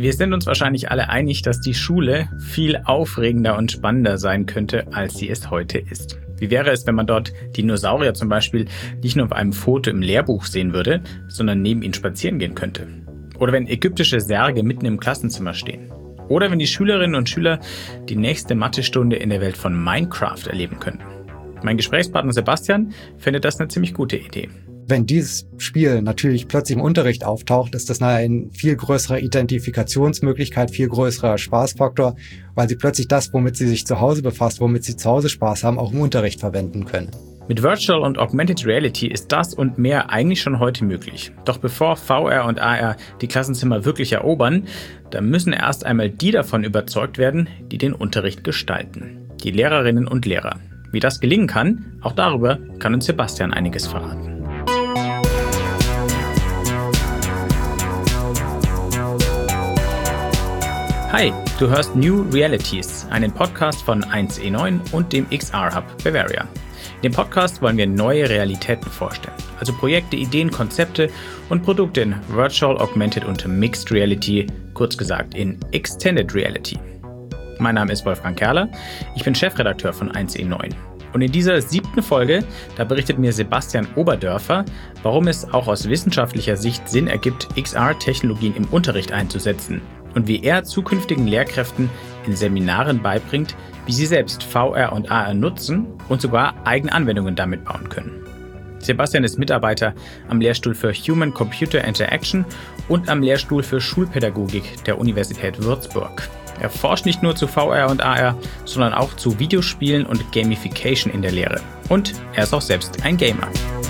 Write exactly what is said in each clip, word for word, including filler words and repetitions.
Wir sind uns wahrscheinlich alle einig, dass die Schule viel aufregender und spannender sein könnte, als sie es heute ist. Wie wäre es, wenn man dort Dinosaurier zum Beispiel nicht nur auf einem Foto im Lehrbuch sehen würde, sondern neben ihnen spazieren gehen könnte? Oder wenn ägyptische Särge mitten im Klassenzimmer stehen? Oder wenn die Schülerinnen und Schüler die nächste Mathestunde in der Welt von Minecraft erleben könnten? Mein Gesprächspartner Sebastian findet das eine ziemlich gute Idee. Wenn dieses Spiel natürlich plötzlich im Unterricht auftaucht, ist das eine viel größere Identifikationsmöglichkeit, viel größerer Spaßfaktor, weil sie plötzlich das, womit sie sich zu Hause befasst, womit sie zu Hause Spaß haben, auch im Unterricht verwenden können. Mit Virtual und Augmented Reality ist das und mehr eigentlich schon heute möglich. Doch bevor V R und A R die Klassenzimmer wirklich erobern, da müssen erst einmal die davon überzeugt werden, die den Unterricht gestalten. Die Lehrerinnen und Lehrer. Wie das gelingen kann, auch darüber kann uns Sebastian einiges verraten. Hi, du hörst New Realities, einen Podcast von eins E neun und dem X R-Hub Bavaria. In dem Podcast wollen wir neue Realitäten vorstellen, also Projekte, Ideen, Konzepte und Produkte in Virtual, Augmented und Mixed Reality, kurz gesagt in Extended Reality. Mein Name ist Wolfgang Kerler, ich bin Chefredakteur von eins E neun. Und in dieser siebten Folge, da berichtet mir Sebastian Oberdörfer, warum es auch aus wissenschaftlicher Sicht Sinn ergibt, X R-Technologien im Unterricht einzusetzen und wie er zukünftigen Lehrkräften in Seminaren beibringt, wie sie selbst V R und A R nutzen und sogar eigene Anwendungen damit bauen können. Sebastian ist Mitarbeiter am Lehrstuhl für Human-Computer Interaction und am Lehrstuhl für Schulpädagogik der Universität Würzburg. Er forscht nicht nur zu V R und A R, sondern auch zu Videospielen und Gamification in der Lehre. Und er ist auch selbst ein Gamer.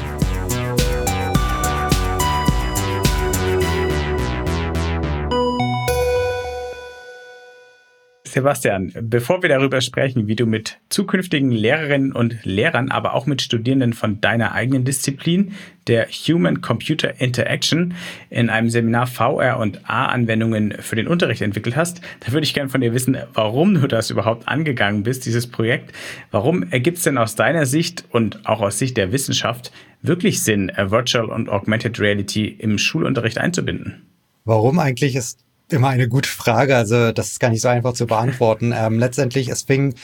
Sebastian, bevor wir darüber sprechen, wie du mit zukünftigen Lehrerinnen und Lehrern, aber auch mit Studierenden von deiner eigenen Disziplin, der Human-Computer Interaction, in einem Seminar V R und A R-Anwendungen für den Unterricht entwickelt hast, da würde ich gerne von dir wissen, warum du das überhaupt angegangen bist, dieses Projekt. Warum ergibt es denn aus deiner Sicht und auch aus Sicht der Wissenschaft wirklich Sinn, Virtual und Augmented Reality im Schulunterricht einzubinden? Warum eigentlich ist immer eine gute Frage, also das ist gar nicht so einfach zu beantworten. Ähm, letztendlich, es fing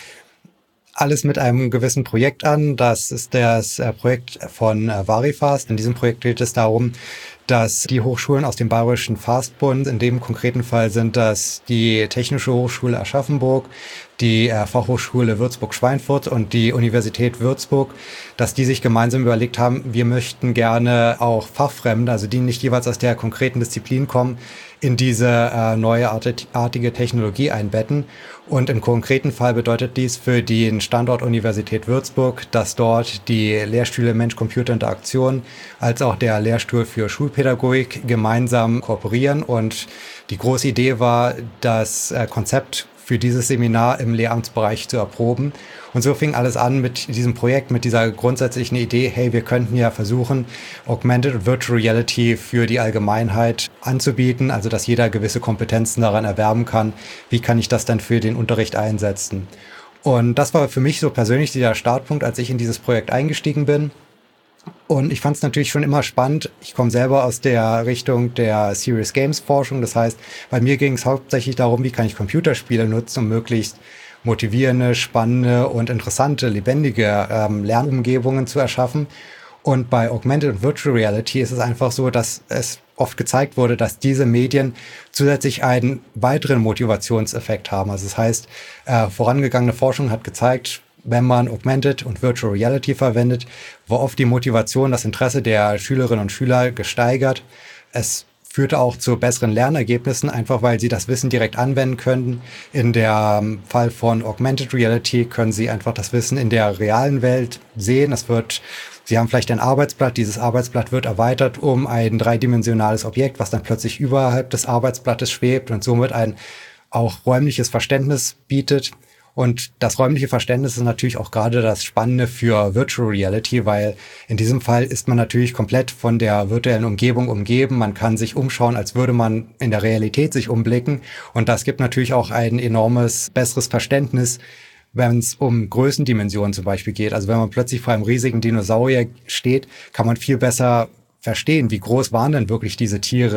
alles mit einem gewissen Projekt an. Das ist das äh, Projekt von äh, Varifast. In diesem Projekt geht es darum, dass die Hochschulen aus dem Bayerischen Fastbund, in dem konkreten Fall sind das die Technische Hochschule Aschaffenburg, die äh, Fachhochschule Würzburg-Schweinfurt und die Universität Würzburg, dass die sich gemeinsam überlegt haben, wir möchten gerne auch Fachfremde, also die nicht jeweils aus der konkreten Disziplin kommen, in diese äh, neuartige Technologie einbetten. Und im konkreten Fall bedeutet dies für den Standort Universität Würzburg, dass dort die Lehrstühle Mensch-Computer-Interaktion als auch der Lehrstuhl für Schulpädagogik gemeinsam kooperieren. Und die große Idee war, das äh, Konzept für dieses Seminar im Lehramtsbereich zu erproben. Und so fing alles an mit diesem Projekt, mit dieser grundsätzlichen Idee, hey, wir könnten ja versuchen, Augmented und Virtual Reality für die Allgemeinheit anzubieten, also dass jeder gewisse Kompetenzen daran erwerben kann. Wie kann ich das dann für den Unterricht einsetzen? Und das war für mich so persönlich der Startpunkt, als ich in dieses Projekt eingestiegen bin. Und ich fand es natürlich schon immer spannend. Ich komme selber aus der Richtung der Serious Games Forschung. Das heißt, bei mir ging es hauptsächlich darum, wie kann ich Computerspiele nutzen, um möglichst motivierende, spannende und interessante, lebendige ähm, Lernumgebungen zu erschaffen. Und bei Augmented und Virtual Reality ist es einfach so, dass es oft gezeigt wurde, dass diese Medien zusätzlich einen weiteren Motivationseffekt haben. Also das heißt, äh, vorangegangene Forschung hat gezeigt, wenn man Augmented und Virtual Reality verwendet, war oft die Motivation, das Interesse der Schülerinnen und Schüler gesteigert. Es führte auch zu besseren Lernergebnissen, einfach weil sie das Wissen direkt anwenden können. In der Fall von Augmented Reality können sie einfach das Wissen in der realen Welt sehen. Es wird, sie haben vielleicht ein Arbeitsblatt, dieses Arbeitsblatt wird erweitert um ein dreidimensionales Objekt, was dann plötzlich überhalb des Arbeitsblattes schwebt und somit ein auch räumliches Verständnis bietet. Und das räumliche Verständnis ist natürlich auch gerade das Spannende für Virtual Reality, weil in diesem Fall ist man natürlich komplett von der virtuellen Umgebung umgeben. Man kann sich umschauen, als würde man in der Realität sich umblicken. Und das gibt natürlich auch ein enormes, besseres Verständnis, wenn es um Größendimensionen zum Beispiel geht. Also wenn man plötzlich vor einem riesigen Dinosaurier steht, kann man viel besser verstehen, wie groß waren denn wirklich diese Tiere,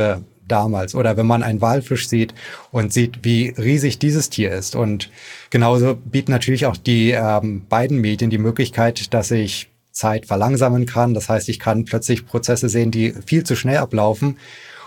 damals. Oder wenn man einen Walfisch sieht und sieht, wie riesig dieses Tier ist. Und genauso bieten natürlich auch die ähm, beiden Medien die Möglichkeit, dass ich Zeit verlangsamen kann. Das heißt, ich kann plötzlich Prozesse sehen, die viel zu schnell ablaufen,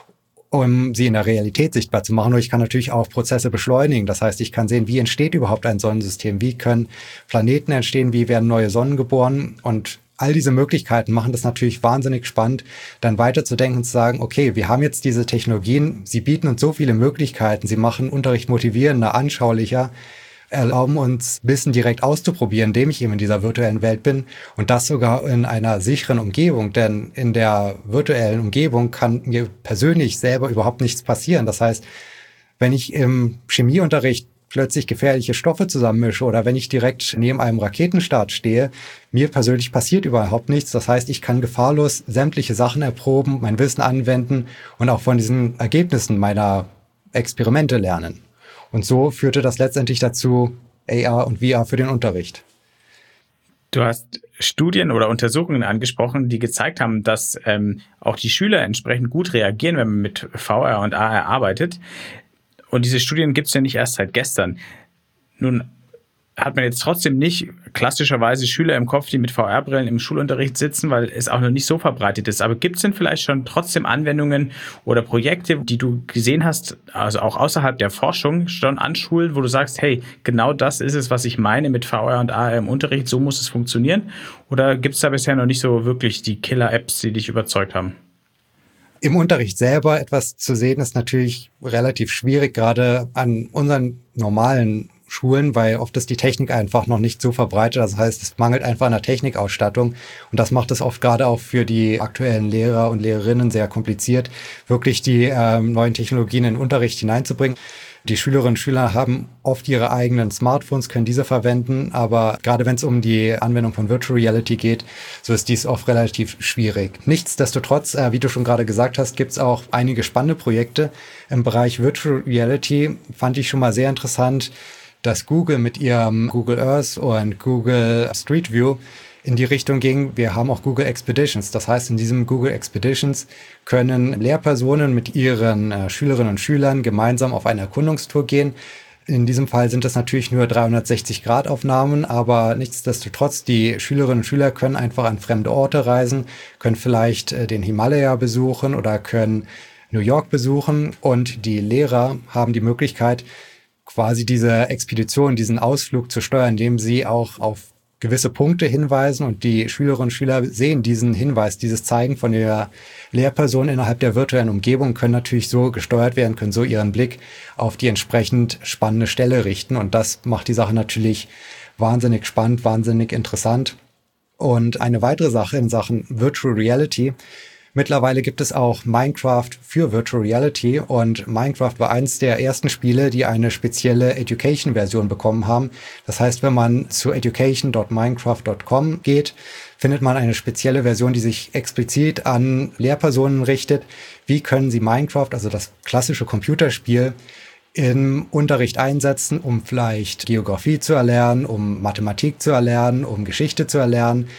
um sie in der Realität sichtbar zu machen. Und ich kann natürlich auch Prozesse beschleunigen. Das heißt, ich kann sehen, wie entsteht überhaupt ein Sonnensystem? Wie können Planeten entstehen? Wie werden neue Sonnen geboren? Und all diese Möglichkeiten machen das natürlich wahnsinnig spannend, dann weiterzudenken und zu sagen, okay, wir haben jetzt diese Technologien, sie bieten uns so viele Möglichkeiten, sie machen Unterricht motivierender, anschaulicher, erlauben uns Wissen direkt auszuprobieren, indem ich eben in dieser virtuellen Welt bin und das sogar in einer sicheren Umgebung, denn in der virtuellen Umgebung kann mir persönlich selber überhaupt nichts passieren. Das heißt, wenn ich im Chemieunterricht plötzlich gefährliche Stoffe zusammenmische oder wenn ich direkt neben einem Raketenstart stehe, mir persönlich passiert überhaupt nichts. Das heißt, ich kann gefahrlos sämtliche Sachen erproben, mein Wissen anwenden und auch von diesen Ergebnissen meiner Experimente lernen. Und so führte das letztendlich dazu, A R und V R für den Unterricht. Du hast Studien oder Untersuchungen angesprochen, die gezeigt haben, dass ähm, auch die Schüler entsprechend gut reagieren, wenn man mit V R und A R arbeitet. Und diese Studien gibt es ja nicht erst seit gestern. Nun hat man jetzt trotzdem nicht klassischerweise Schüler im Kopf, die mit V R-Brillen im Schulunterricht sitzen, weil es auch noch nicht so verbreitet ist. Aber gibt es denn vielleicht schon trotzdem Anwendungen oder Projekte, die du gesehen hast, also auch außerhalb der Forschung, schon an Schulen, wo du sagst, hey, genau das ist es, was ich meine mit V R und A R im Unterricht, so muss es funktionieren? Oder gibt es da bisher noch nicht so wirklich die Killer-Apps, die dich überzeugt haben? Im Unterricht selber etwas zu sehen, ist natürlich relativ schwierig, gerade an unseren normalen Schulen, weil oft ist die Technik einfach noch nicht so verbreitet. Das heißt, es mangelt einfach an der Technikausstattung. Und das macht es oft gerade auch für die aktuellen Lehrer und Lehrerinnen sehr kompliziert, wirklich die ähm, neuen Technologien in den Unterricht hineinzubringen. Die Schülerinnen und Schüler haben oft ihre eigenen Smartphones, können diese verwenden, aber gerade wenn es um die Anwendung von Virtual Reality geht, so ist dies oft relativ schwierig. Nichtsdestotrotz, äh, wie du schon gerade gesagt hast, gibt es auch einige spannende Projekte im Bereich Virtual Reality. Fand ich schon mal sehr interessant, dass Google mit ihrem Google Earth und Google Street View in die Richtung ging. Wir haben auch Google Expeditions. Das heißt, in diesem Google Expeditions können Lehrpersonen mit ihren äh, Schülerinnen und Schülern gemeinsam auf eine Erkundungstour gehen. In diesem Fall sind das natürlich nur dreihundertsechzig Grad Aufnahmen, aber nichtsdestotrotz, die Schülerinnen und Schüler können einfach an fremde Orte reisen, können vielleicht äh, den Himalaya besuchen oder können New York besuchen und die Lehrer haben die Möglichkeit, quasi diese Expedition, diesen Ausflug zu steuern, indem sie auch auf gewisse Punkte hinweisen und die Schülerinnen und Schüler sehen diesen Hinweis, dieses Zeigen von der Lehrperson innerhalb der virtuellen Umgebung, können natürlich so gesteuert werden, können so ihren Blick auf die entsprechend spannende Stelle richten und das macht die Sache natürlich wahnsinnig spannend, wahnsinnig interessant. Und eine weitere Sache in Sachen Virtual Reality: Mittlerweile gibt es auch Minecraft für Virtual Reality und Minecraft war eines der ersten Spiele, die eine spezielle Education-Version bekommen haben. Das heißt, wenn man zu education Punkt minecraft Punkt com geht, findet man eine spezielle Version, die sich explizit an Lehrpersonen richtet. Wie können sie Minecraft, also das klassische Computerspiel, im Unterricht einsetzen, um vielleicht Geografie zu erlernen, um Mathematik zu erlernen, um Geschichte zu erlernen,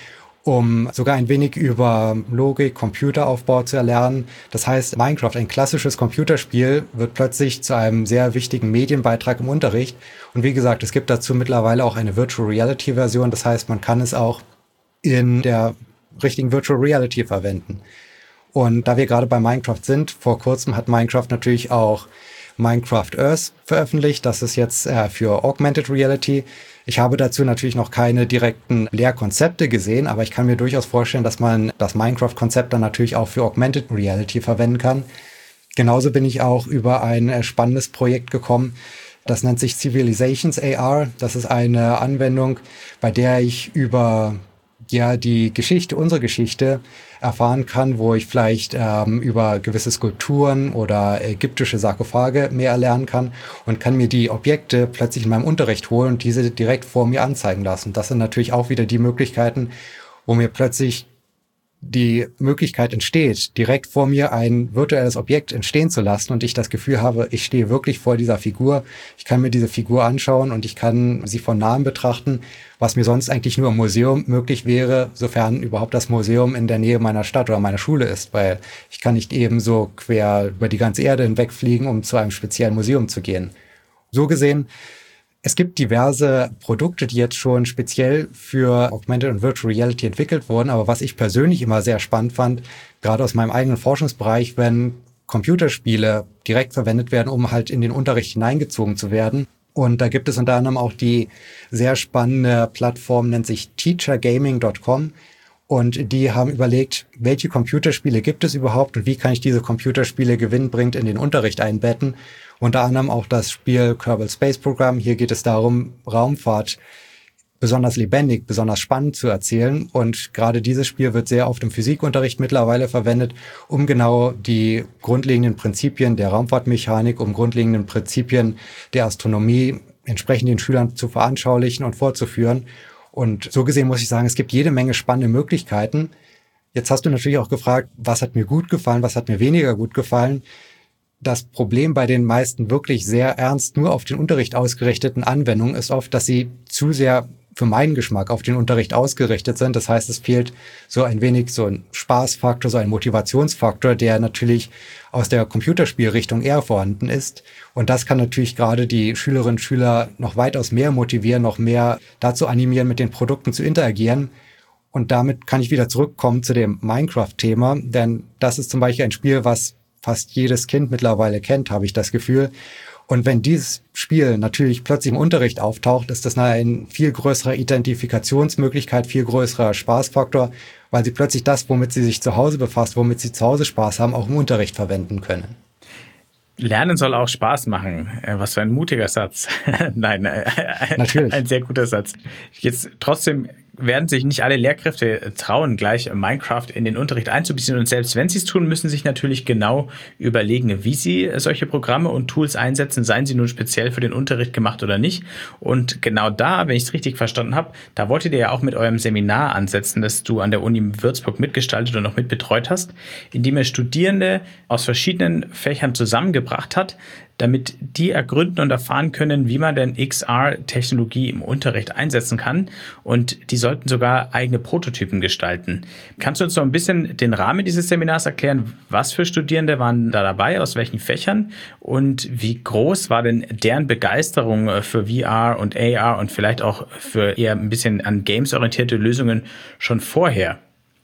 um sogar ein wenig über Logik, Computeraufbau zu erlernen. Das heißt, Minecraft, ein klassisches Computerspiel, wird plötzlich zu einem sehr wichtigen Medienbeitrag im Unterricht. Und wie gesagt, es gibt dazu mittlerweile auch eine Virtual Reality Version. Das heißt, man kann es auch in der richtigen Virtual Reality verwenden. Und da wir gerade bei Minecraft sind, vor kurzem hat Minecraft natürlich auch Minecraft Earth veröffentlicht. Das ist jetzt äh, für Augmented Reality. Ich habe dazu natürlich noch keine direkten Lehrkonzepte gesehen, aber ich kann mir durchaus vorstellen, dass man das Minecraft-Konzept dann natürlich auch für Augmented Reality verwenden kann. Genauso bin ich auch über ein äh, spannendes Projekt gekommen. Das nennt sich Civilizations A R. Das ist eine Anwendung, bei der ich über ja die Geschichte, unsere Geschichte erfahren kann, wo ich vielleicht ähm, über gewisse Skulpturen oder ägyptische Sarkophage mehr erlernen kann und kann mir die Objekte plötzlich in meinem Unterricht holen und diese direkt vor mir anzeigen lassen. Das sind natürlich auch wieder die Möglichkeiten, wo mir plötzlich die Möglichkeit entsteht, direkt vor mir ein virtuelles Objekt entstehen zu lassen und ich das Gefühl habe, ich stehe wirklich vor dieser Figur, ich kann mir diese Figur anschauen und ich kann sie von nahem betrachten, was mir sonst eigentlich nur im Museum möglich wäre, sofern überhaupt das Museum in der Nähe meiner Stadt oder meiner Schule ist, weil ich kann nicht eben so quer über die ganze Erde hinwegfliegen, um zu einem speziellen Museum zu gehen. So gesehen, es gibt diverse Produkte, die jetzt schon speziell für Augmented und Virtual Reality entwickelt wurden. Aber was ich persönlich immer sehr spannend fand, gerade aus meinem eigenen Forschungsbereich, wenn Computerspiele direkt verwendet werden, um halt in den Unterricht hineingezogen zu werden. Und da gibt es unter anderem auch die sehr spannende Plattform, nennt sich teacher gaming dot com. Und die haben überlegt, welche Computerspiele gibt es überhaupt und wie kann ich diese Computerspiele gewinnbringend in den Unterricht einbetten. Unter anderem auch das Spiel Kerbal Space Program. Hier geht es darum, Raumfahrt besonders lebendig, besonders spannend zu erzählen. Und gerade dieses Spiel wird sehr oft im Physikunterricht mittlerweile verwendet, um genau die grundlegenden Prinzipien der Raumfahrtmechanik, um grundlegenden Prinzipien der Astronomie entsprechend den Schülern zu veranschaulichen und vorzuführen. Und so gesehen muss ich sagen, es gibt jede Menge spannende Möglichkeiten. Jetzt hast du natürlich auch gefragt, was hat mir gut gefallen, was hat mir weniger gut gefallen. Das Problem bei den meisten wirklich sehr ernst nur auf den Unterricht ausgerichteten Anwendungen ist oft, dass sie zu sehr für meinen Geschmack auf den Unterricht ausgerichtet sind. Das heißt, es fehlt so ein wenig so ein Spaßfaktor, so ein Motivationsfaktor, der natürlich aus der Computerspielrichtung eher vorhanden ist. Und das kann natürlich gerade die Schülerinnen und Schüler noch weitaus mehr motivieren, noch mehr dazu animieren, mit den Produkten zu interagieren. Und damit kann ich wieder zurückkommen zu dem Minecraft-Thema, denn das ist zum Beispiel ein Spiel, was fast jedes Kind mittlerweile kennt, habe ich das Gefühl. Und wenn dieses Spiel natürlich plötzlich im Unterricht auftaucht, ist das eine viel größere Identifikationsmöglichkeit, viel größerer Spaßfaktor, weil sie plötzlich das, womit sie sich zu Hause befasst, womit sie zu Hause Spaß haben, auch im Unterricht verwenden können. Lernen soll auch Spaß machen. Was für ein mutiger Satz. Nein, Natürlich. Ein sehr guter Satz. Jetzt trotzdem werden sich nicht alle Lehrkräfte trauen, gleich Minecraft in den Unterricht einzubeziehen. Und selbst wenn sie es tun, müssen sich natürlich genau überlegen, wie sie solche Programme und Tools einsetzen, seien sie nun speziell für den Unterricht gemacht oder nicht. Und genau da, wenn ich es richtig verstanden habe, da wolltet ihr ja auch mit eurem Seminar ansetzen, das du an der Uni Würzburg mitgestaltet und auch mitbetreut hast, indem ihr Studierende aus verschiedenen Fächern zusammengebracht hat, damit die ergründen und erfahren können, wie man denn X R-Technologie im Unterricht einsetzen kann. Und die sollten sogar eigene Prototypen gestalten. Kannst du uns noch ein bisschen den Rahmen dieses Seminars erklären? Was für Studierende waren da dabei, aus welchen Fächern? Und wie groß war denn deren Begeisterung für V R und A R und vielleicht auch für eher ein bisschen an Games orientierte Lösungen schon vorher?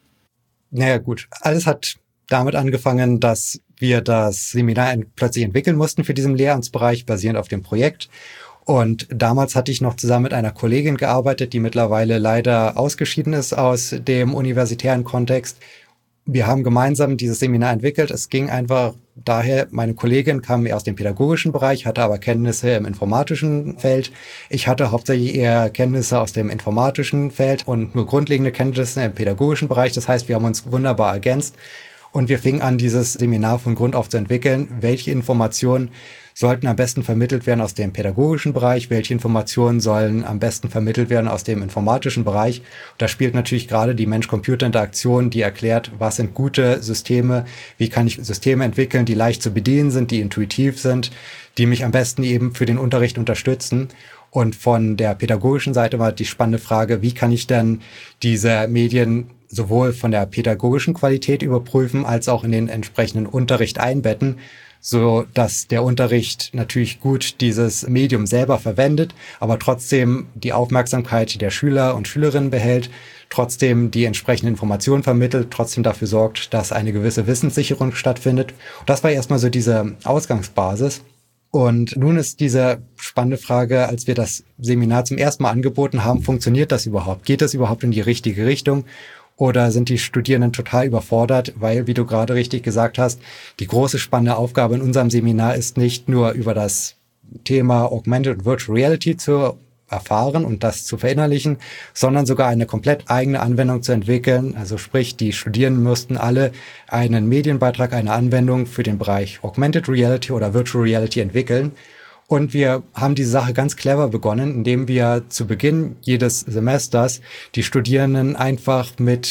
Naja gut, alles hat damit angefangen, dass wir das Seminar plötzlich entwickeln mussten für diesen Lehramtsbereich, basierend auf dem Projekt. Und damals hatte ich noch zusammen mit einer Kollegin gearbeitet, die mittlerweile leider ausgeschieden ist aus dem universitären Kontext. Wir haben gemeinsam dieses Seminar entwickelt. Es ging einfach daher, meine Kollegin kam mehr aus dem pädagogischen Bereich, hatte aber Kenntnisse im informatischen Feld. Ich hatte hauptsächlich eher Kenntnisse aus dem informatischen Feld und nur grundlegende Kenntnisse im pädagogischen Bereich. Das heißt, wir haben uns wunderbar ergänzt. Und wir fingen an, dieses Seminar von Grund auf zu entwickeln. Welche Informationen sollten am besten vermittelt werden aus dem pädagogischen Bereich? Welche Informationen sollen am besten vermittelt werden aus dem informatischen Bereich? Und da spielt natürlich gerade die Mensch-Computer-Interaktion, die erklärt, was sind gute Systeme? Wie kann ich Systeme entwickeln, die leicht zu bedienen sind, die intuitiv sind, die mich am besten eben für den Unterricht unterstützen? Und von der pädagogischen Seite war die spannende Frage, wie kann ich denn diese Medien sowohl von der pädagogischen Qualität überprüfen, als auch in den entsprechenden Unterricht einbetten, so dass der Unterricht natürlich gut dieses Medium selber verwendet, aber trotzdem die Aufmerksamkeit der Schüler und Schülerinnen behält, trotzdem die entsprechenden Informationen vermittelt, trotzdem dafür sorgt, dass eine gewisse Wissenssicherung stattfindet. Und das war erstmal so diese Ausgangsbasis. Und nun ist diese spannende Frage, als wir das Seminar zum ersten Mal angeboten haben, funktioniert das überhaupt? Geht das überhaupt in die richtige Richtung? Oder sind die Studierenden total überfordert, weil, wie du gerade richtig gesagt hast, die große spannende Aufgabe in unserem Seminar ist nicht nur über das Thema Augmented und Virtual Reality zu erfahren und das zu verinnerlichen, sondern sogar eine komplett eigene Anwendung zu entwickeln. Also sprich, die Studierenden müssten alle einen Medienbeitrag, eine Anwendung für den Bereich Augmented Reality oder Virtual Reality entwickeln. Und wir haben diese Sache ganz clever begonnen, indem wir zu Beginn jedes Semesters die Studierenden einfach mit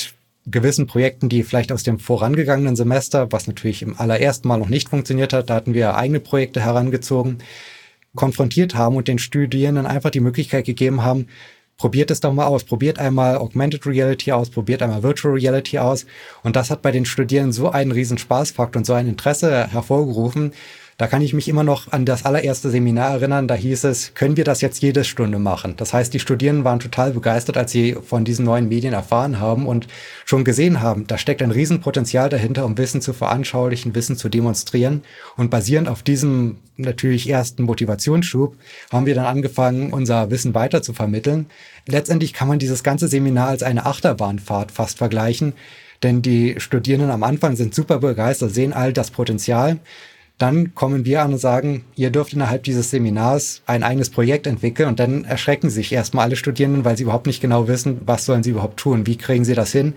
gewissen Projekten, die vielleicht aus dem vorangegangenen Semester, was natürlich im allerersten Mal noch nicht funktioniert hat, da hatten wir eigene Projekte herangezogen, konfrontiert haben und den Studierenden einfach die Möglichkeit gegeben haben, probiert es doch mal aus, probiert einmal Augmented Reality aus, probiert einmal Virtual Reality aus. Und das hat bei den Studierenden so einen riesen Spaßfaktor und so ein Interesse hervorgerufen. Da kann ich mich immer noch an das allererste Seminar erinnern, da hieß es, können wir das jetzt jede Stunde machen? Das heißt, die Studierenden waren total begeistert, als sie von diesen neuen Medien erfahren haben und schon gesehen haben, da steckt ein Riesenpotenzial dahinter, um Wissen zu veranschaulichen, Wissen zu demonstrieren. Und basierend auf diesem natürlich ersten Motivationsschub haben wir dann angefangen, unser Wissen weiter zu vermitteln. Letztendlich kann man dieses ganze Seminar als eine Achterbahnfahrt fast vergleichen, denn die Studierenden am Anfang sind super begeistert, sehen all das Potenzial. Dann kommen wir an und sagen, ihr dürft innerhalb dieses Seminars ein eigenes Projekt entwickeln und dann erschrecken sich erstmal alle Studierenden, weil sie überhaupt nicht genau wissen, was sollen sie überhaupt tun, wie kriegen sie das hin.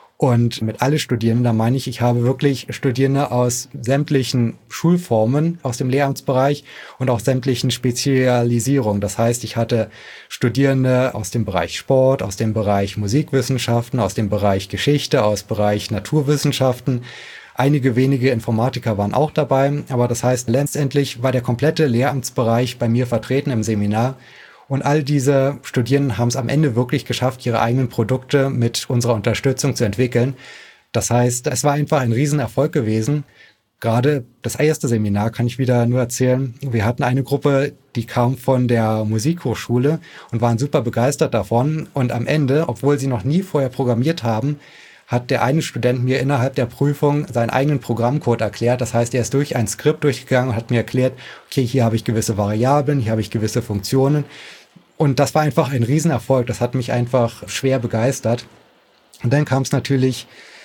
Und mit alle Studierenden, da meine ich, ich habe wirklich Studierende aus sämtlichen Schulformen aus dem Lehramtsbereich und auch sämtlichen Spezialisierungen. Das heißt, ich hatte Studierende aus dem Bereich Sport, aus dem Bereich Musikwissenschaften, aus dem Bereich Geschichte, aus dem Bereich Naturwissenschaften. Einige wenige Informatiker waren auch dabei, aber das heißt, letztendlich war der komplette Lehramtsbereich bei mir vertreten im Seminar und all diese Studierenden haben es am Ende wirklich geschafft, ihre eigenen Produkte mit unserer Unterstützung zu entwickeln. Das heißt, es war einfach ein Riesenerfolg gewesen. Gerade das erste Seminar kann ich wieder nur erzählen. Wir hatten eine Gruppe, die kam von der Musikhochschule und waren super begeistert davon und am Ende, obwohl sie noch nie vorher programmiert haben, hat der eine Student mir innerhalb der Prüfung seinen eigenen Programmcode erklärt. Das heißt, er ist durch ein Skript durchgegangen und hat mir erklärt, okay, hier habe ich gewisse Variablen, hier habe ich gewisse Funktionen. Und das war einfach ein Riesenerfolg. Das hat mich einfach schwer begeistert. Und dann kam es natürlich,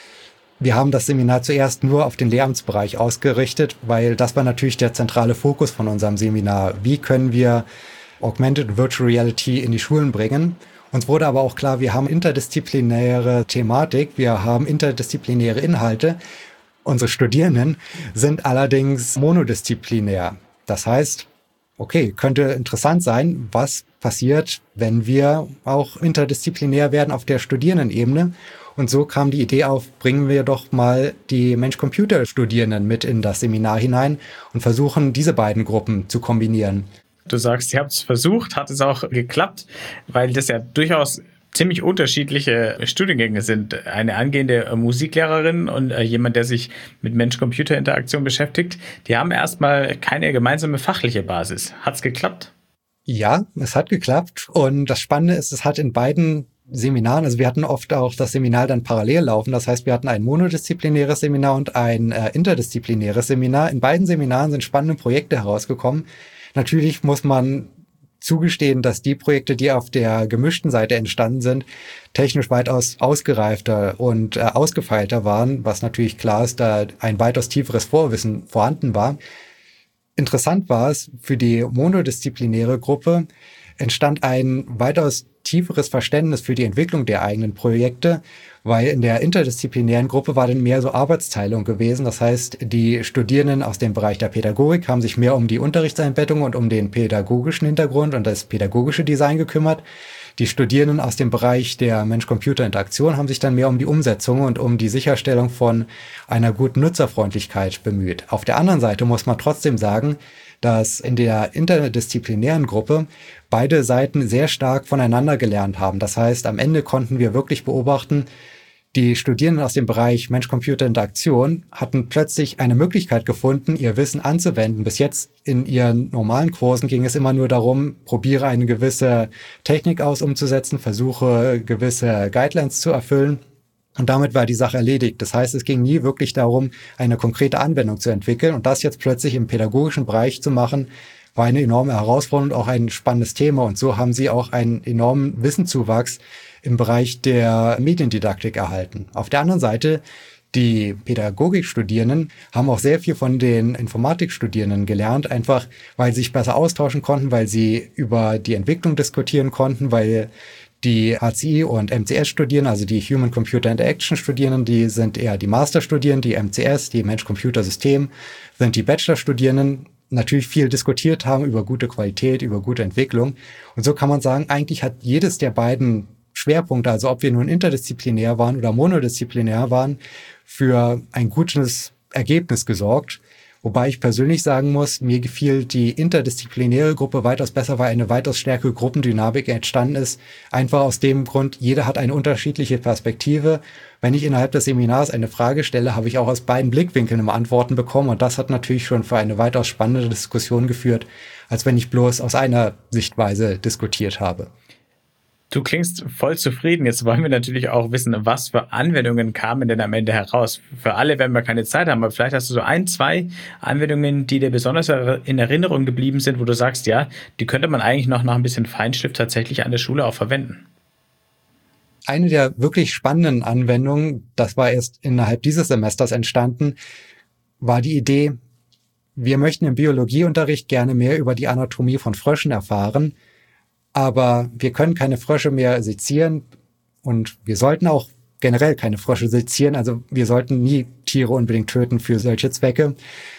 wir haben das Seminar zuerst nur auf den Lehramtsbereich ausgerichtet, weil das war natürlich der zentrale Fokus von unserem Seminar. Wie können wir Augmented Virtual Reality in die Schulen bringen? Uns wurde aber auch klar, wir haben interdisziplinäre Thematik, wir haben interdisziplinäre Inhalte. Unsere Studierenden sind allerdings monodisziplinär. Das heißt, okay, könnte interessant sein, was passiert, wenn wir auch interdisziplinär werden auf der Studierendenebene. Und so kam die Idee auf, bringen wir doch mal die Mensch-Computer-Studierenden mit in das Seminar hinein und versuchen, diese beiden Gruppen zu kombinieren. Du sagst, ihr habt es versucht, hat es auch geklappt, weil das ja durchaus ziemlich unterschiedliche Studiengänge sind. Eine angehende Musiklehrerin und jemand, der sich mit Mensch-Computer-Interaktion beschäftigt, die haben erstmal keine gemeinsame fachliche Basis. Hat es geklappt? Ja, es hat geklappt und das Spannende ist, es hat in beiden Seminaren, also wir hatten oft auch das Seminar dann parallel laufen, das heißt, wir hatten ein monodisziplinäres Seminar und ein äh, interdisziplinäres Seminar. In beiden Seminaren sind spannende Projekte herausgekommen. Natürlich muss man zugestehen, dass die Projekte, die auf der gemischten Seite entstanden sind, technisch weitaus ausgereifter und äh, ausgefeilter waren, was natürlich klar ist, da ein weitaus tieferes Vorwissen vorhanden war. Interessant war es, für die monodisziplinäre Gruppe entstand ein weitaus tieferes Verständnis für die Entwicklung der eigenen Projekte, weil in der interdisziplinären Gruppe war dann mehr so Arbeitsteilung gewesen. Das heißt, die Studierenden aus dem Bereich der Pädagogik haben sich mehr um die Unterrichtseinbettung und um den pädagogischen Hintergrund und das pädagogische Design gekümmert. Die Studierenden aus dem Bereich der Mensch-Computer-Interaktion haben sich dann mehr um die Umsetzung und um die Sicherstellung von einer guten Nutzerfreundlichkeit bemüht. Auf der anderen Seite muss man trotzdem sagen, dass in der interdisziplinären Gruppe beide Seiten sehr stark voneinander gelernt haben. Das heißt, am Ende konnten wir wirklich beobachten, die Studierenden aus dem Bereich Mensch-Computer-Interaktion hatten plötzlich eine Möglichkeit gefunden, ihr Wissen anzuwenden. Bis jetzt in ihren normalen Kursen ging es immer nur darum, probiere eine gewisse Technik aus umzusetzen, versuche gewisse Guidelines zu erfüllen. Und damit war die Sache erledigt. Das heißt, es ging nie wirklich darum, eine konkrete Anwendung zu entwickeln. Und das jetzt plötzlich im pädagogischen Bereich zu machen, war eine enorme Herausforderung und auch ein spannendes Thema. Und so haben sie auch einen enormen Wissenszuwachs im Bereich der Mediendidaktik erhalten. Auf der anderen Seite, die Pädagogikstudierenden haben auch sehr viel von den Informatikstudierenden gelernt, einfach weil sie sich besser austauschen konnten, weil sie über die Entwicklung diskutieren konnten, weil die H C I und M C S-Studierenden, also die Human Computer Interaction-Studierenden, die sind eher die Masterstudierenden, die M C S, die Mensch-Computer-System, sind die Bachelorstudierenden, natürlich viel diskutiert haben über gute Qualität, über gute Entwicklung. Und so kann man sagen, eigentlich hat jedes der beiden Schwerpunkte, also ob wir nun interdisziplinär waren oder monodisziplinär waren, für ein gutes Ergebnis gesorgt. Wobei ich persönlich sagen muss, mir gefiel die interdisziplinäre Gruppe weitaus besser, weil eine weitaus stärkere Gruppendynamik entstanden ist. Einfach aus dem Grund, jeder hat eine unterschiedliche Perspektive. Wenn ich innerhalb des Seminars eine Frage stelle, habe ich auch aus beiden Blickwinkeln immer Antworten bekommen. Und das hat natürlich schon für eine weitaus spannende Diskussion geführt, als wenn ich bloß aus einer Sichtweise diskutiert habe. Du klingst voll zufrieden. Jetzt wollen wir natürlich auch wissen, was für Anwendungen kamen denn am Ende heraus. Für alle werden wir keine Zeit haben, aber vielleicht hast du so ein, zwei Anwendungen, die dir besonders in Erinnerung geblieben sind, wo du sagst, ja, die könnte man eigentlich noch nach ein bisschen Feinschliff tatsächlich an der Schule auch verwenden. Eine der wirklich spannenden Anwendungen, das war erst innerhalb dieses Semesters entstanden, war die Idee, wir möchten im Biologieunterricht gerne mehr über die Anatomie von Fröschen erfahren, aber wir können keine Frösche mehr sezieren und wir sollten auch generell keine Frösche sezieren. Also wir sollten nie Tiere unbedingt töten für solche Zwecke.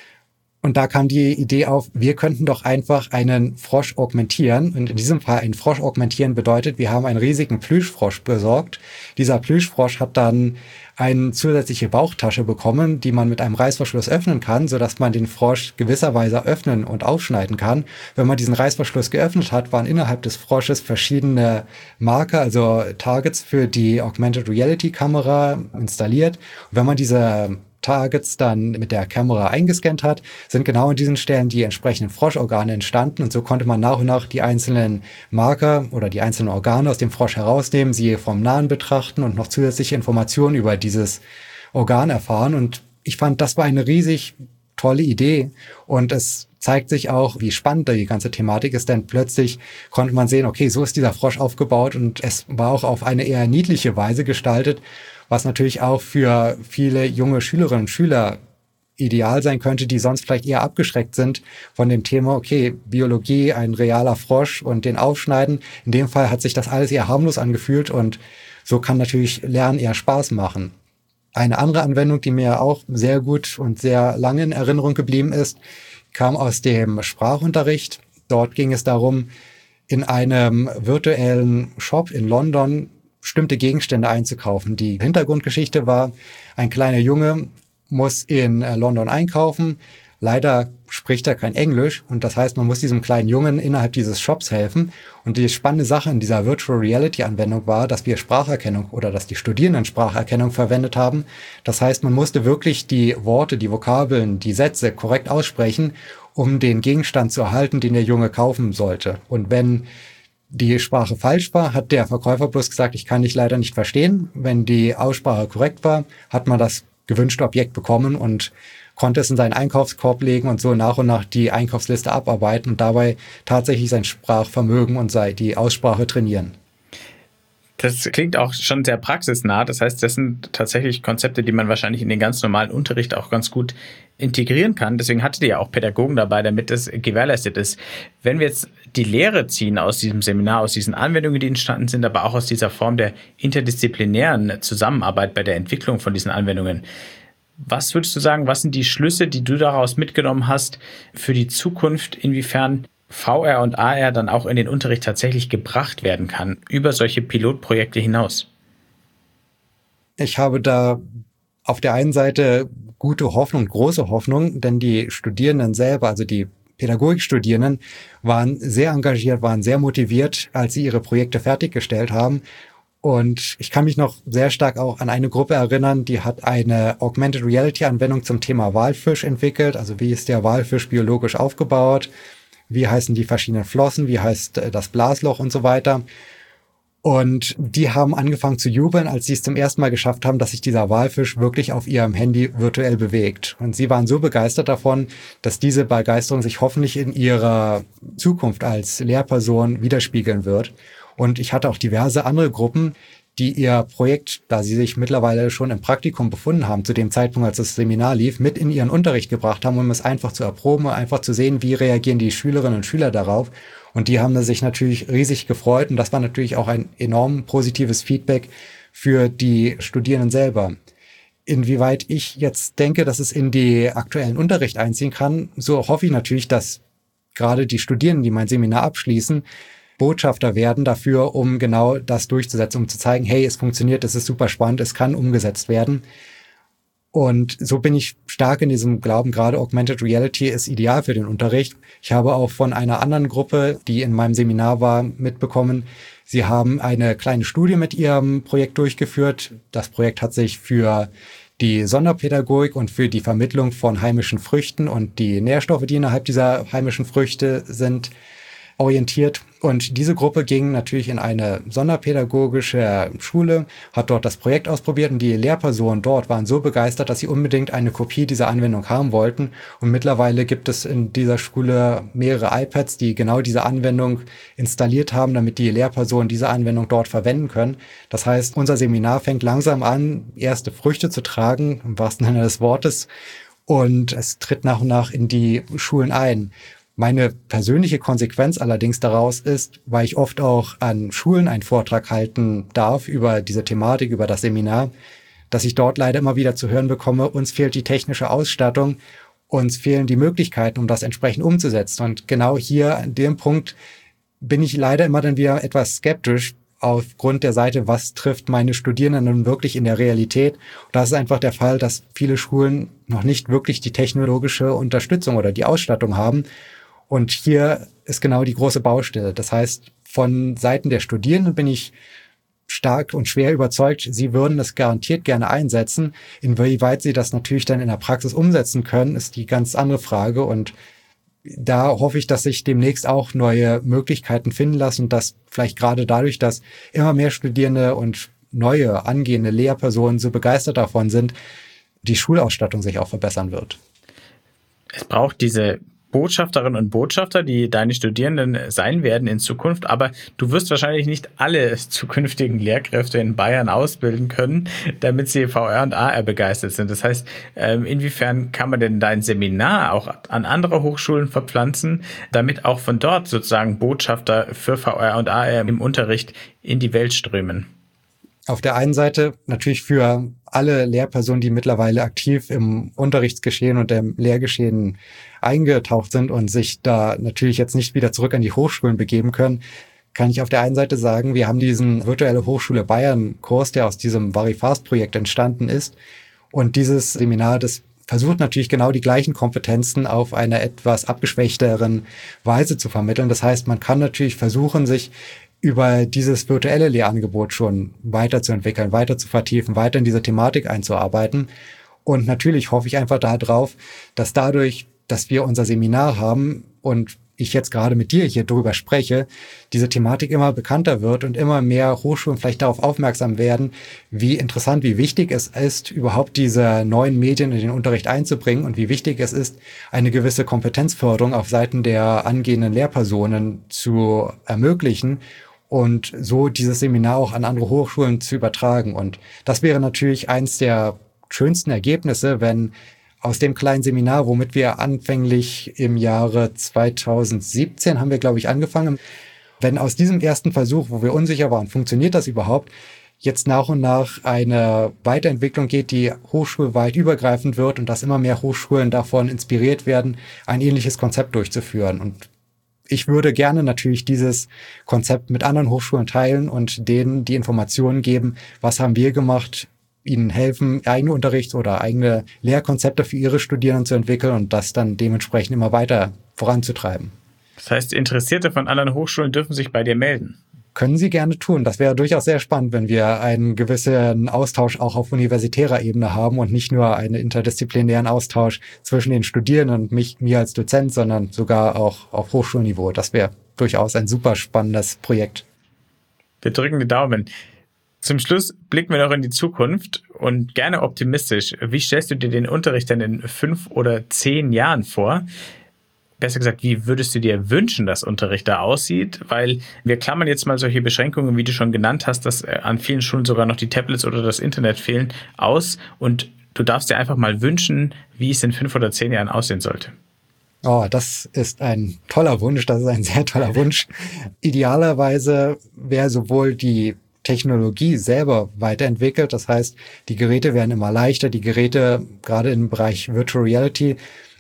Und da kam die Idee auf, wir könnten doch einfach einen Frosch augmentieren. Und in diesem Fall ein Frosch augmentieren bedeutet, wir haben einen riesigen Plüschfrosch besorgt. Dieser Plüschfrosch hat dann eine zusätzliche Bauchtasche bekommen, die man mit einem Reißverschluss öffnen kann, sodass man den Frosch gewisserweise öffnen und aufschneiden kann. Wenn man diesen Reißverschluss geöffnet hat, waren innerhalb des Frosches verschiedene Marker, also Targets für die Augmented Reality Kamera installiert. Und wenn man diese Targets dann mit der Kamera eingescannt hat, sind genau an diesen Stellen die entsprechenden Froschorgane entstanden und so konnte man nach und nach die einzelnen Marker oder die einzelnen Organe aus dem Frosch herausnehmen, sie vom Nahen betrachten und noch zusätzliche Informationen über dieses Organ erfahren und ich fand, das war eine riesig tolle Idee und es zeigt sich auch, wie spannend die ganze Thematik ist, denn plötzlich konnte man sehen, okay, so ist dieser Frosch aufgebaut und es war auch auf eine eher niedliche Weise gestaltet, was natürlich auch für viele junge Schülerinnen und Schüler ideal sein könnte, die sonst vielleicht eher abgeschreckt sind von dem Thema, okay, Biologie, ein realer Frosch und den aufschneiden. In dem Fall hat sich das alles eher harmlos angefühlt und so kann natürlich Lernen eher Spaß machen. Eine andere Anwendung, die mir auch sehr gut und sehr lange in Erinnerung geblieben ist, kam aus dem Sprachunterricht. Dort ging es darum, in einem virtuellen Shop in London bestimmte Gegenstände einzukaufen. Die Hintergrundgeschichte war, ein kleiner Junge muss in London einkaufen. Leider spricht er kein Englisch und das heißt, man muss diesem kleinen Jungen innerhalb dieses Shops helfen. Und die spannende Sache in dieser Virtual Reality Anwendung war, dass wir Spracherkennung oder dass die Studierenden Spracherkennung verwendet haben. Das heißt, man musste wirklich die Worte, die Vokabeln, die Sätze korrekt aussprechen, um den Gegenstand zu erhalten, den der Junge kaufen sollte. Und wenn die Sprache falsch war, hat der Verkäufer bloß gesagt, ich kann dich leider nicht verstehen. Wenn die Aussprache korrekt war, hat man das gewünschte Objekt bekommen und konnte es in seinen Einkaufskorb legen und so nach und nach die Einkaufsliste abarbeiten und dabei tatsächlich sein Sprachvermögen und die Aussprache trainieren. Das klingt auch schon sehr praxisnah. Das heißt, das sind tatsächlich Konzepte, die man wahrscheinlich in den ganz normalen Unterricht auch ganz gut integrieren kann. Deswegen hattet ihr ja auch Pädagogen dabei, damit das gewährleistet ist. Wenn wir jetzt die Lehre ziehen aus diesem Seminar, aus diesen Anwendungen, die entstanden sind, aber auch aus dieser Form der interdisziplinären Zusammenarbeit bei der Entwicklung von diesen Anwendungen, was würdest du sagen, was sind die Schlüsse, die du daraus mitgenommen hast für die Zukunft, inwiefern V R und A R dann auch in den Unterricht tatsächlich gebracht werden kann, über solche Pilotprojekte hinaus? Ich habe da auf der einen Seite gute Hoffnung, große Hoffnung, denn die Studierenden selber, also die Pädagogikstudierenden, waren sehr engagiert, waren sehr motiviert, als sie ihre Projekte fertiggestellt haben. Und ich kann mich noch sehr stark auch an eine Gruppe erinnern, die hat eine Augmented Reality Anwendung zum Thema Walfisch entwickelt. Also wie ist der Walfisch biologisch aufgebaut? Wie heißen die verschiedenen Flossen? Wie heißt das Blasloch und so weiter? Und die haben angefangen zu jubeln, als sie es zum ersten Mal geschafft haben, dass sich dieser Walfisch wirklich auf ihrem Handy virtuell bewegt. Und sie waren so begeistert davon, dass diese Begeisterung sich hoffentlich in ihrer Zukunft als Lehrperson widerspiegeln wird. Und ich hatte auch diverse andere Gruppen, die ihr Projekt, da sie sich mittlerweile schon im Praktikum befunden haben, zu dem Zeitpunkt, als das Seminar lief, mit in ihren Unterricht gebracht haben, um es einfach zu erproben, einfach zu sehen, wie reagieren die Schülerinnen und Schüler darauf. Und die haben sich natürlich riesig gefreut. Und das war natürlich auch ein enorm positives Feedback für die Studierenden selber. Inwieweit ich jetzt denke, dass es in die aktuellen Unterricht einziehen kann, so hoffe ich natürlich, dass gerade die Studierenden, die mein Seminar abschließen, Botschafter werden dafür, um genau das durchzusetzen, um zu zeigen, hey, es funktioniert, es ist super spannend, es kann umgesetzt werden. Und so bin ich stark in diesem Glauben, gerade Augmented Reality ist ideal für den Unterricht. Ich habe auch von einer anderen Gruppe, die in meinem Seminar war, mitbekommen, sie haben eine kleine Studie mit ihrem Projekt durchgeführt. Das Projekt hat sich für die Sonderpädagogik und für die Vermittlung von heimischen Früchten und die Nährstoffe, die innerhalb dieser heimischen Früchte sind, orientiert. Und diese Gruppe ging natürlich in eine sonderpädagogische Schule, hat dort das Projekt ausprobiert und die Lehrpersonen dort waren so begeistert, dass sie unbedingt eine Kopie dieser Anwendung haben wollten. Und mittlerweile gibt es in dieser Schule mehrere iPads, die genau diese Anwendung installiert haben, damit die Lehrpersonen diese Anwendung dort verwenden können. Das heißt, unser Seminar fängt langsam an, erste Früchte zu tragen, im wahrsten Sinne des Wortes. Und es tritt nach und nach in die Schulen ein. Meine persönliche Konsequenz allerdings daraus ist, weil ich oft auch an Schulen einen Vortrag halten darf über diese Thematik, über das Seminar, dass ich dort leider immer wieder zu hören bekomme, uns fehlt die technische Ausstattung, uns fehlen die Möglichkeiten, um das entsprechend umzusetzen. Und genau hier an dem Punkt bin ich leider immer dann wieder etwas skeptisch aufgrund der Seite, was trifft meine Studierenden nun wirklich in der Realität. Und das ist einfach der Fall, dass viele Schulen noch nicht wirklich die technologische Unterstützung oder die Ausstattung haben. Und hier ist genau die große Baustelle. Das heißt, von Seiten der Studierenden bin ich stark und schwer überzeugt, sie würden es garantiert gerne einsetzen. Inwieweit sie das natürlich dann in der Praxis umsetzen können, ist die ganz andere Frage. Und da hoffe ich, dass sich demnächst auch neue Möglichkeiten finden lassen und dass vielleicht gerade dadurch, dass immer mehr Studierende und neue angehende Lehrpersonen so begeistert davon sind, die Schulausstattung sich auch verbessern wird. Es braucht diese Botschafterinnen und Botschafter, die deine Studierenden sein werden in Zukunft, aber du wirst wahrscheinlich nicht alle zukünftigen Lehrkräfte in Bayern ausbilden können, damit sie V R und A R begeistert sind. Das heißt, inwiefern kann man denn dein Seminar auch an andere Hochschulen verpflanzen, damit auch von dort sozusagen Botschafter für V R und A R im Unterricht in die Welt strömen? Auf der einen Seite natürlich für alle Lehrpersonen, die mittlerweile aktiv im Unterrichtsgeschehen und im Lehrgeschehen eingetaucht sind und sich da natürlich jetzt nicht wieder zurück an die Hochschulen begeben können, kann ich auf der einen Seite sagen, wir haben diesen Virtuelle Hochschule Bayern Kurs, der aus diesem VariFast-Projekt entstanden ist. Und dieses Seminar, das versucht natürlich genau die gleichen Kompetenzen auf einer etwas abgeschwächteren Weise zu vermitteln. Das heißt, man kann natürlich versuchen, sich über dieses virtuelle Lehrangebot schon weiterzuentwickeln, weiter zu vertiefen, weiter in diese Thematik einzuarbeiten. Und natürlich hoffe ich einfach darauf, dass dadurch, dass wir unser Seminar haben und ich jetzt gerade mit dir hier drüber spreche, diese Thematik immer bekannter wird und immer mehr Hochschulen vielleicht darauf aufmerksam werden, wie interessant, wie wichtig es ist, überhaupt diese neuen Medien in den Unterricht einzubringen und wie wichtig es ist, eine gewisse Kompetenzförderung auf Seiten der angehenden Lehrpersonen zu ermöglichen und so dieses Seminar auch an andere Hochschulen zu übertragen. Und das wäre natürlich eins der schönsten Ergebnisse, wenn aus dem kleinen Seminar, womit wir anfänglich im Jahre zweitausendsiebzehn haben wir, glaube ich, angefangen, wenn aus diesem ersten Versuch, wo wir unsicher waren, funktioniert das überhaupt, jetzt nach und nach eine Weiterentwicklung geht, die hochschulweit übergreifend wird und dass immer mehr Hochschulen davon inspiriert werden, ein ähnliches Konzept durchzuführen. Und ich würde gerne natürlich dieses Konzept mit anderen Hochschulen teilen und denen die Informationen geben, was haben wir gemacht, ihnen helfen, eigene Unterrichts- oder eigene Lehrkonzepte für ihre Studierenden zu entwickeln und das dann dementsprechend immer weiter voranzutreiben. Das heißt, Interessierte von anderen Hochschulen dürfen sich bei dir melden? Können Sie gerne tun. Das wäre durchaus sehr spannend, wenn wir einen gewissen Austausch auch auf universitärer Ebene haben und nicht nur einen interdisziplinären Austausch zwischen den Studierenden und mich, mir als Dozent, sondern sogar auch auf Hochschulniveau. Das wäre durchaus ein super spannendes Projekt. Wir drücken die Daumen. Zum Schluss blicken wir noch in die Zukunft und gerne optimistisch. Wie stellst du dir den Unterricht denn in fünf oder zehn Jahren vor? Besser gesagt, wie würdest du dir wünschen, dass Unterricht da aussieht? Weil wir klammern jetzt mal solche Beschränkungen, wie du schon genannt hast, dass an vielen Schulen sogar noch die Tablets oder das Internet fehlen, aus. Und du darfst dir einfach mal wünschen, wie es in fünf oder zehn Jahren aussehen sollte. Oh, das ist ein toller Wunsch. Das ist ein sehr toller Wunsch. Idealerweise wäre sowohl die Technologie selber weiterentwickelt. Das heißt, die Geräte werden immer leichter. Die Geräte, gerade im Bereich Virtual Reality,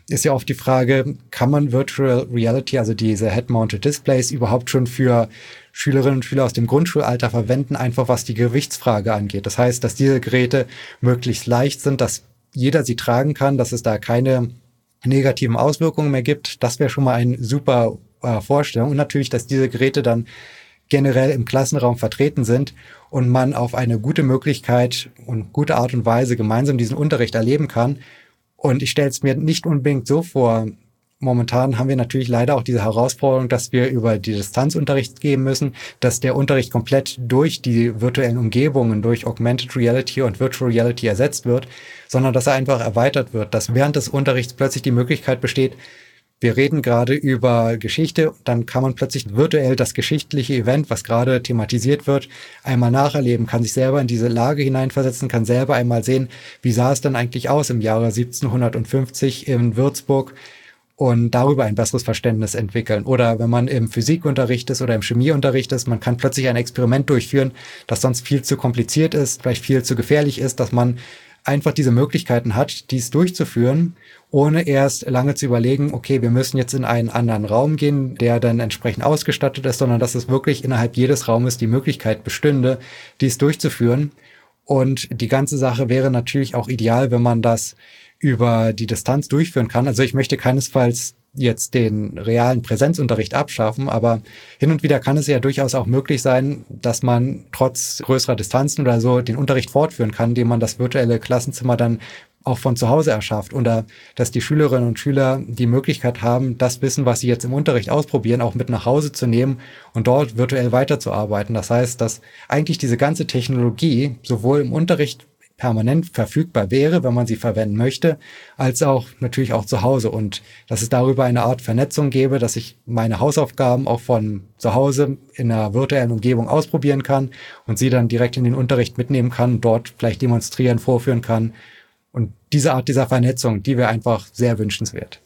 ist ja oft die Frage, kann man Virtual Reality, also diese Head-Mounted Displays, überhaupt schon für Schülerinnen und Schüler aus dem Grundschulalter verwenden, einfach was die Gewichtsfrage angeht. Das heißt, dass diese Geräte möglichst leicht sind, dass jeder sie tragen kann, dass es da keine negativen Auswirkungen mehr gibt. Das wäre schon mal eine super äh, Vorstellung. Und natürlich, dass diese Geräte dann generell im Klassenraum vertreten sind und man auf eine gute Möglichkeit und gute Art und Weise gemeinsam diesen Unterricht erleben kann. Und ich stelle es mir nicht unbedingt so vor. Momentan haben wir natürlich leider auch diese Herausforderung, dass wir über die Distanzunterricht gehen müssen, dass der Unterricht komplett durch die virtuellen Umgebungen, durch Augmented Reality und Virtual Reality ersetzt wird, sondern dass er einfach erweitert wird, dass während des Unterrichts plötzlich die Möglichkeit besteht, wir reden gerade über Geschichte, dann kann man plötzlich virtuell das geschichtliche Event, was gerade thematisiert wird, einmal nacherleben, kann sich selber in diese Lage hineinversetzen, kann selber einmal sehen, wie sah es denn eigentlich aus im Jahre siebzehnhundertfünfzig in Würzburg, und darüber ein besseres Verständnis entwickeln. Oder wenn man im Physikunterricht ist oder im Chemieunterricht ist, man kann plötzlich ein Experiment durchführen, das sonst viel zu kompliziert ist, vielleicht viel zu gefährlich ist, dass man einfach diese Möglichkeiten hat, dies durchzuführen, ohne erst lange zu überlegen, okay, wir müssen jetzt in einen anderen Raum gehen, der dann entsprechend ausgestattet ist, sondern dass es wirklich innerhalb jedes Raumes die Möglichkeit bestünde, dies durchzuführen. Und die ganze Sache wäre natürlich auch ideal, wenn man das über die Distanz durchführen kann. Also ich möchte keinesfalls jetzt den realen Präsenzunterricht abschaffen, aber hin und wieder kann es ja durchaus auch möglich sein, dass man trotz größerer Distanzen oder so den Unterricht fortführen kann, indem man das virtuelle Klassenzimmer dann auch von zu Hause erschafft, oder dass die Schülerinnen und Schüler die Möglichkeit haben, das Wissen, was sie jetzt im Unterricht ausprobieren, auch mit nach Hause zu nehmen und dort virtuell weiterzuarbeiten. Das heißt, dass eigentlich diese ganze Technologie sowohl im Unterricht permanent verfügbar wäre, wenn man sie verwenden möchte, als auch natürlich auch zu Hause, und dass es darüber eine Art Vernetzung gäbe, dass ich meine Hausaufgaben auch von zu Hause in einer virtuellen Umgebung ausprobieren kann und sie dann direkt in den Unterricht mitnehmen kann, dort vielleicht demonstrieren, vorführen kann. Und diese Art dieser Vernetzung, die wäre einfach sehr wünschenswert.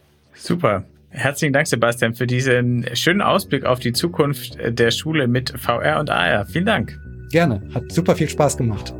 Super. Herzlichen Dank, Sebastian, für diesen schönen Ausblick auf die Zukunft der Schule mit V R und A R. Vielen Dank. Gerne. Hat super viel Spaß gemacht.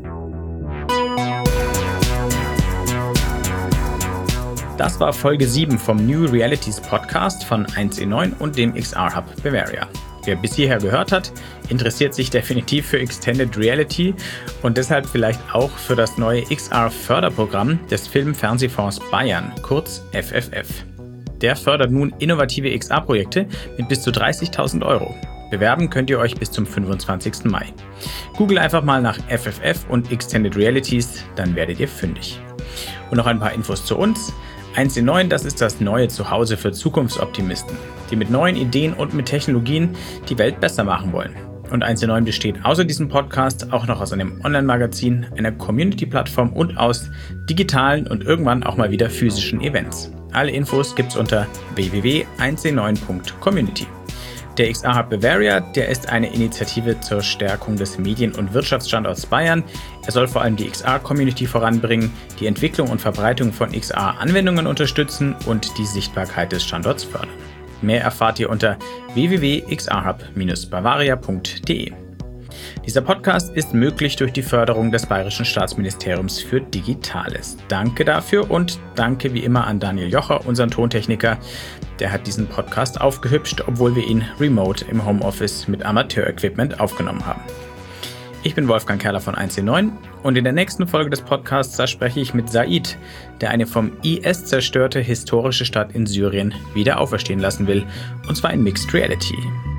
Das war Folge sieben vom New Realities Podcast von eins E neun und dem X R Hub Bavaria. Wer bis hierher gehört hat, interessiert sich definitiv für Extended Reality und deshalb vielleicht auch für das neue X R-Förderprogramm des Film-Fernsehfonds Bayern, kurz F F F. Der fördert nun innovative X R-Projekte mit bis zu dreißigtausend Euro. Bewerben könnt ihr euch bis zum fünfundzwanzigsten Mai. Google einfach mal nach F F F und Extended Realities, dann werdet ihr fündig. Und noch ein paar Infos zu uns. eins E neun, das ist das neue Zuhause für Zukunftsoptimisten, die mit neuen Ideen und mit Technologien die Welt besser machen wollen. Und eins E neun besteht außer diesem Podcast auch noch aus einem Online-Magazin, einer Community-Plattform und aus digitalen und irgendwann auch mal wieder physischen Events. Alle Infos gibt's unter w w w punkt eins e neun punkt community. Der X R Hub Bavaria, der ist eine Initiative zur Stärkung des Medien- und Wirtschaftsstandorts Bayern. Er soll vor allem die X R-Community voranbringen, die Entwicklung und Verbreitung von X R-Anwendungen unterstützen und die Sichtbarkeit des Standorts fördern. Mehr erfahrt ihr unter w w w punkt x r hub dash bavaria punkt d e. Dieser Podcast ist möglich durch die Förderung des Bayerischen Staatsministeriums für Digitales. Danke dafür und danke wie immer an Daniel Jocher, unseren Tontechniker. Der hat diesen Podcast aufgehübscht, obwohl wir ihn remote im Homeoffice mit Amateur-Equipment aufgenommen haben. Ich bin Wolfgang Kerler von eins E neun und in der nächsten Folge des Podcasts da spreche ich mit Said, der eine vom I S zerstörte historische Stadt in Syrien wieder auferstehen lassen will, und zwar in Mixed Reality.